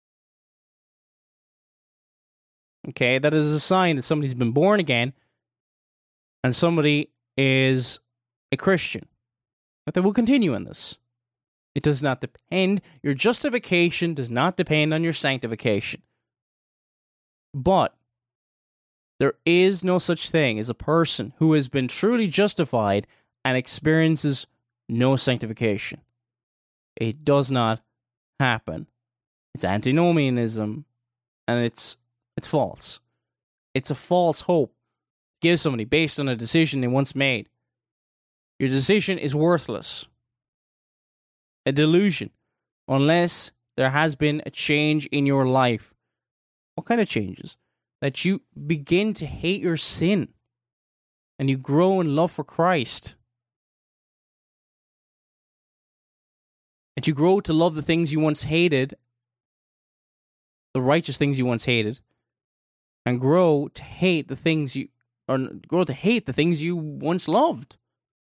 Okay, that is a sign that somebody's been born again, and somebody is a Christian. But they will continue in this. It does not depend, your justification does not depend on your sanctification. But there is no such thing as a person who has been truly justified and experiences no sanctification. It does not happen. It's antinomianism, and it's it's false. It's a false hope to give somebody based on a decision they once made. Your decision is worthless. A delusion, unless there has been a change in your life. What kind of changes? That you begin to hate your sin, and you grow in love for Christ. That you grow to love the things you once hated, the righteous things you once hated, and grow to hate the things you, or grow to hate the things you once loved.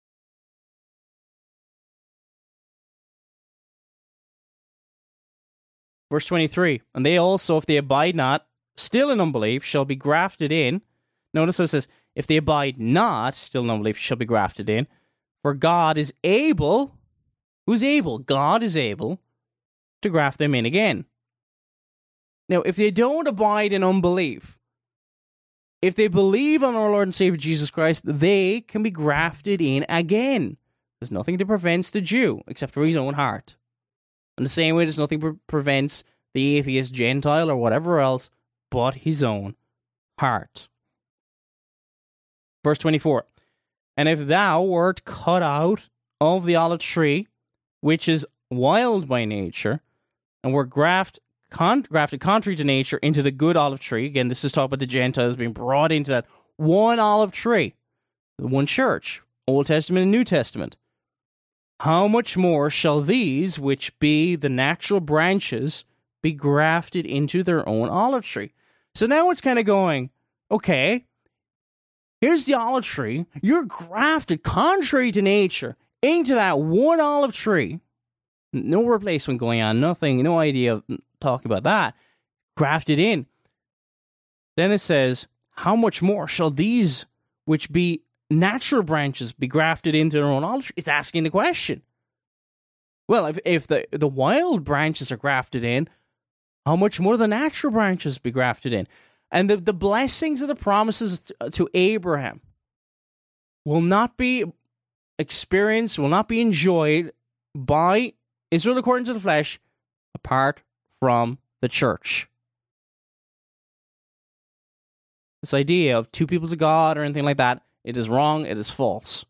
Verse twenty-three, and they also, if they abide not, still in unbelief, shall be grafted in. Notice how it says, if they abide not, still in unbelief, shall be grafted in. For God is able, who's able? God is able to graft them in again. Now, if they don't abide in unbelief, if they believe on our Lord and Savior Jesus Christ, they can be grafted in again. There's nothing that prevents the Jew, except for his own heart. In the same way, there's nothing pre- prevents the atheist Gentile or whatever else but his own heart. Verse twenty-four, and if thou wert cut out of the olive tree, which is wild by nature, and were graft, con- grafted contrary to nature into the good olive tree, again, this is talking about the Gentiles being brought into that one olive tree, the one church, Old Testament and New Testament. How much more shall these, which be the natural branches, be grafted into their own olive tree? So now it's kind of going, okay, here's the olive tree. You're grafted contrary to nature into that one olive tree. No replacement going on, nothing, no idea of talking about that. Grafted in. Then it says, how much more shall these, which be natural branches, be grafted into their own olive tree? It's asking the question. Well, if if the, the wild branches are grafted in, how much more the natural branches be grafted in? And the, the blessings of the promises to, to Abraham will not be experienced, will not be enjoyed by Israel according to the flesh, apart from the church. This idea of two peoples of God or anything like that, it is wrong, it is false.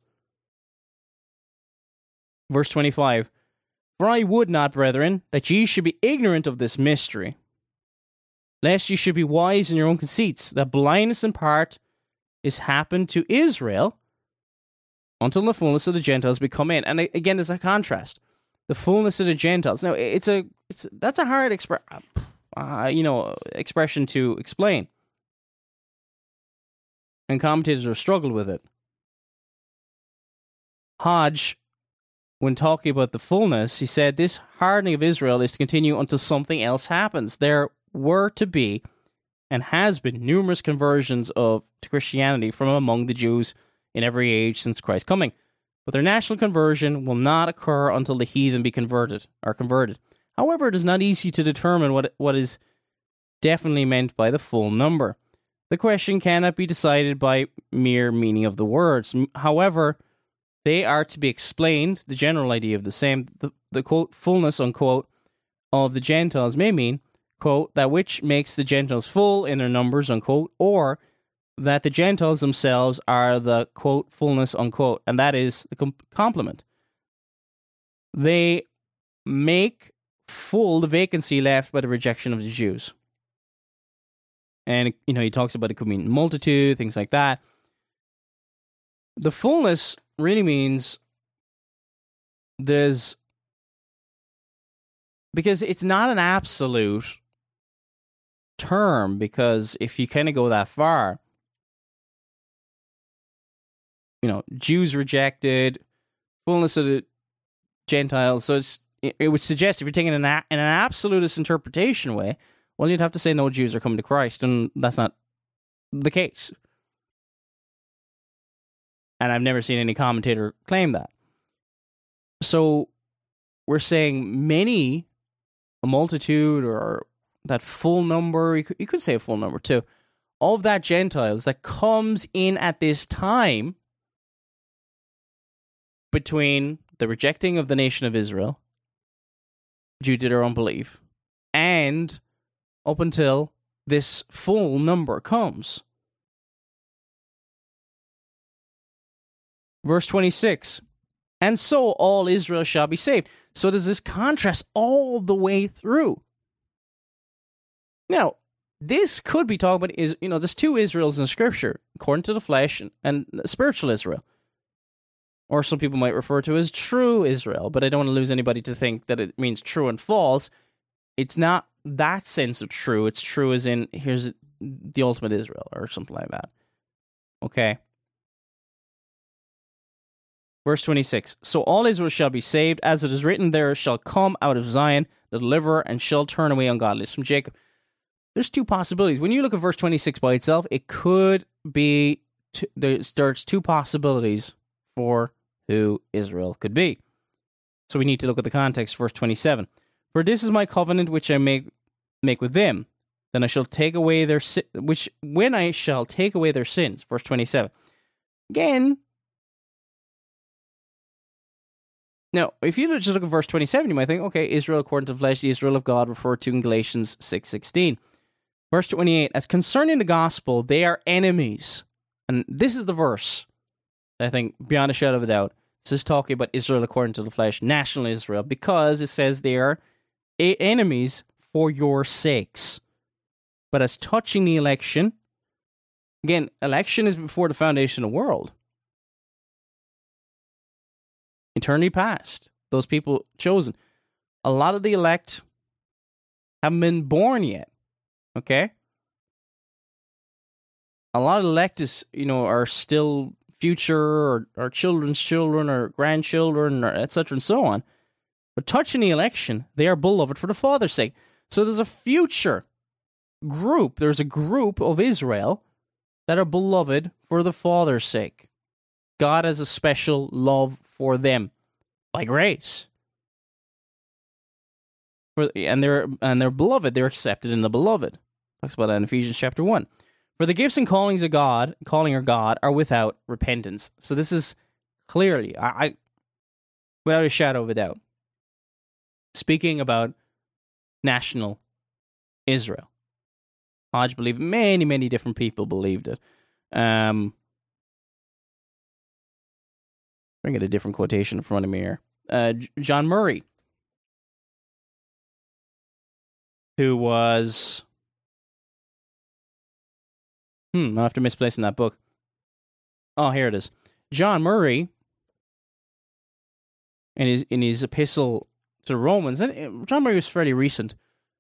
Verse twenty-five, for I would not, brethren, that ye should be ignorant of this mystery, lest ye should be wise in your own conceits, that blindness in part is happened to Israel, until the fullness of the Gentiles be come in. And again, there's a contrast. The fullness of the Gentiles. Now, it's a it's that's a hard expre- uh, you know, expression to explain. And commentators have struggled with it. Hodge, when talking about the fullness, he said, this hardening of Israel is to continue until something else happens. There were to be, and has been, numerous conversions of to Christianity from among the Jews in every age since Christ's coming. But their national conversion will not occur until the heathen be converted, are converted. However, it is not easy to determine what what is definitely meant by the full number. The question cannot be decided by mere meaning of the words. However, they are to be explained, the general idea of the same. The, the quote, fullness, unquote, of the Gentiles may mean, quote, that which makes the Gentiles full in their numbers, unquote, or that the Gentiles themselves are the, quote, fullness, unquote, and that is the com- complement. They make full the vacancy left by the rejection of the Jews. And, you know, he talks about it could mean multitude, things like that. The fullness really means there's, because it's not an absolute term, because if you kind of go that far, you know, Jews rejected, fullness of the Gentiles. So it's, it, it would suggest if you're taking an a, in an absolutist interpretation way, well, you'd have to say no Jews are coming to Christ, and that's not the case. And I've never seen any commentator claim that. So we're saying many, a multitude, or that full number, you could, you could say a full number too, of that Gentiles that comes in at this time between the rejecting of the nation of Israel, due to their unbelief, and up until this full number comes. Verse twenty-six, and so all Israel shall be saved. So there's this contrast all the way through. Now, this could be talking about, is you know, there's two Israels in Scripture, according to the flesh and, and spiritual Israel. Or some people might refer to as true Israel, but I don't want to lose anybody to think that it means true and false. It's not that sense of true. It's true as in, here's the ultimate Israel, or something like that. Okay. Verse twenty-six, so all Israel shall be saved, as it is written, there shall come out of Zion the deliverer, and shall turn away ungodliness from Jacob. There's two possibilities. When you look at verse twenty-six by itself, it could be, t- there's, there's two possibilities for who Israel could be. So we need to look at the context, verse twenty-seven. For this is my covenant which I make make with them, then I shall take away their si- which when I shall take away their sins. Verse twenty-seven. Again, now if you just look at verse twenty-seven, you might think, okay, Israel according to the flesh, the Israel of God referred to in Galatians six sixteen. Verse twenty-eight, as concerning the gospel, they are enemies. And this is the verse, I think, beyond a shadow of a doubt. This is talking about Israel according to the flesh, national Israel, because it says they are a- enemies for your sakes. But as touching the election, again, election is before the foundation of the world. Eternity past, those people chosen. A lot of the elect haven't been born yet, okay? A lot of the elect is, you know, are still future, or, or children's children, or grandchildren, or et cetera and so on. But touching the election, they are beloved for the Father's sake. So there's a future group, there's a group of Israel that are beloved for the Father's sake. God has a special love for them by grace. For, and they're and they're beloved, they're accepted in the beloved. Talks about that in Ephesians chapter one. For the gifts and callings of God, calling of God, are without repentance. So this is clearly, I, I without a shadow of a doubt, speaking about national Israel. Hodge believed it. Many, many different people believed it. Um, I get a different quotation in front of me here. Uh, John Murray, who was... Hmm, I have to misplace in that book. Oh, here it is. John Murray, in his in his epistle to the Romans, and John Murray was fairly recent,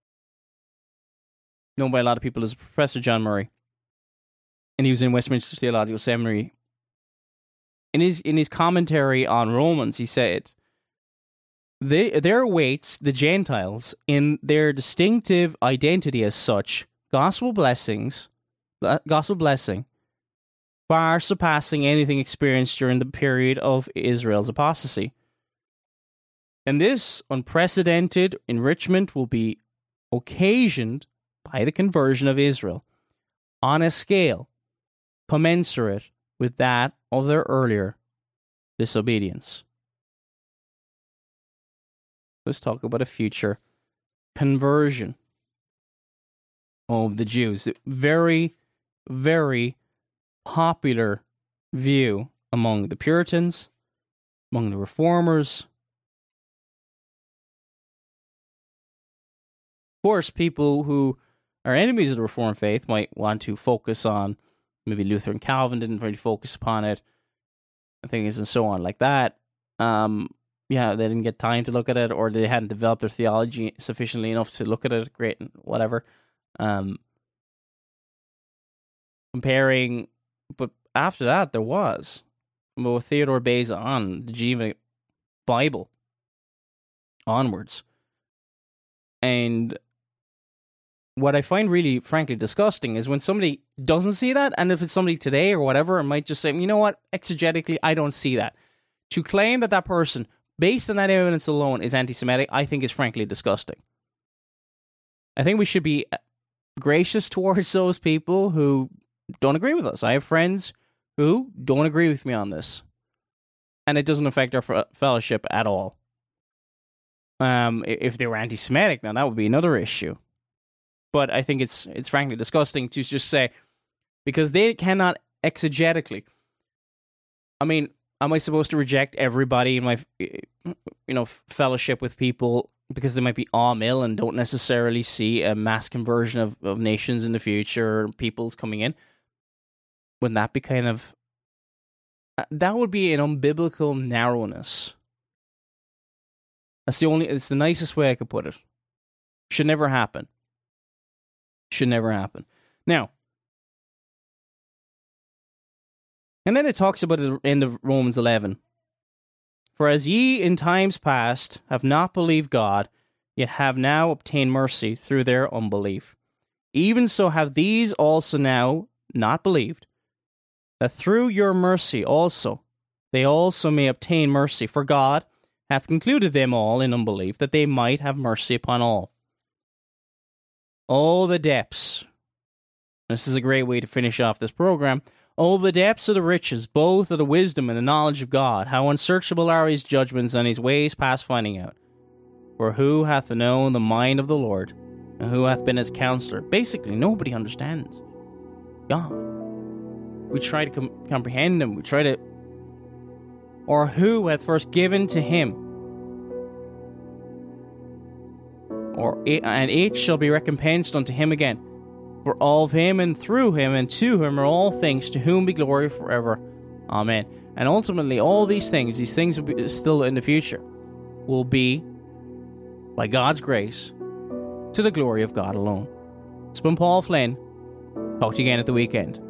known by a lot of people as Professor John Murray, and he was in Westminster Theological Seminary. In his in his commentary on Romans, he said, "They there awaits the Gentiles in their distinctive identity as such gospel blessings, gospel blessing." far surpassing anything experienced during the period of Israel's apostasy. And this unprecedented enrichment will be occasioned by the conversion of Israel on a scale commensurate with that of their earlier disobedience. Let's talk about a future conversion of the Jews. Very, very popular view among the Puritans, among the Reformers. Of course, people who are enemies of the Reformed faith might want to focus on, maybe Luther and Calvin didn't really focus upon it, and things and so on like that. Um, yeah, they didn't get time to look at it, or they hadn't developed their theology sufficiently enough to look at it. Great, whatever. Um, comparing, but after that, there was with Theodore Beza on the Geneva Bible onwards. And what I find really, frankly, disgusting is when somebody doesn't see that, and if it's somebody today or whatever, it might just say, you know what, exegetically, I don't see that. To claim that that person, based on that evidence alone, is anti-Semitic, I think is frankly disgusting. I think we should be gracious towards those people who don't agree with us. I have friends who don't agree with me on this, and it doesn't affect our f- fellowship at all. Um, if they were anti-Semitic, now that would be another issue. But I think it's it's frankly disgusting to just say, because they cannot exegetically. I mean, am I supposed to reject everybody in my, you know, fellowship with people because they might be all-mill and don't necessarily see a mass conversion of, of nations in the future, peoples coming in? Wouldn't that be kind of... That would be an unbiblical narrowness. That's the only... It's the nicest way I could put it. Should never happen. Should never happen. Now, and then it talks about it at the end of Romans eleven. For as ye in times past have not believed God, yet have now obtained mercy through their unbelief, even so have these also now not believed, that through your mercy also they also may obtain mercy. For God hath concluded them all in unbelief, that they might have mercy upon all. Oh, the depths. This is a great way to finish off this program. Oh, the depths of the riches, both of the wisdom and the knowledge of God. How unsearchable are his judgments and his ways past finding out. For who hath known the mind of the Lord, and who hath been his counselor? Basically, nobody understands God. We try to com- comprehend him. We try to... Or who hath first given to him? Or and each shall be recompensed unto him again. For all of him and through him and to him are all things, to whom be glory forever. Amen. And ultimately, all these things, these things will be still in the future, will be, by God's grace, to the glory of God alone. It's been Paul Flynn. Talk to you again at the weekend.